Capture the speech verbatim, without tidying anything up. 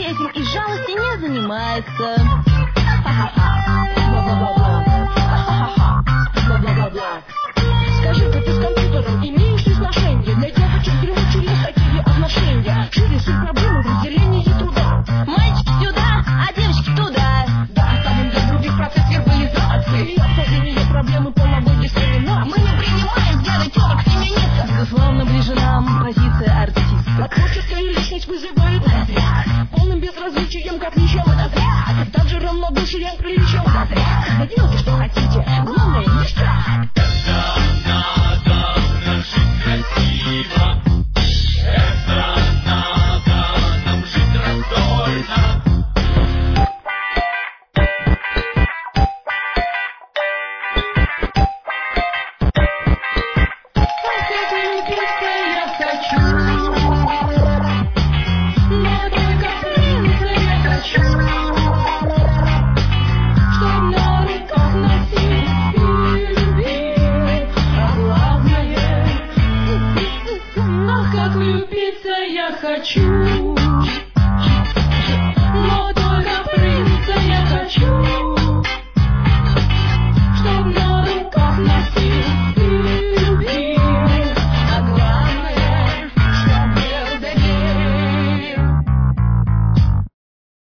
этим и жалости не занимается. Скажи-ка, ты с компьютером имеешь ли сношение? Для девочек берут через такие отношения. Шире суть проблемы в разделении труда. Мальчики сюда, а девочки туда. Да, оставим для других процесс вербализации и обсуждение проблемы половой дискриминации. Мы не принимаем взгляды тёлок феминисток. Безусловно, ближе нам позиция артиста. А творческая личность вызывает разряд. Полным безразличием, как ничем это зря. Также равнодушием, приличием разряд. Да делайте, что хотите, главное не страх. Влюбиться я хочу.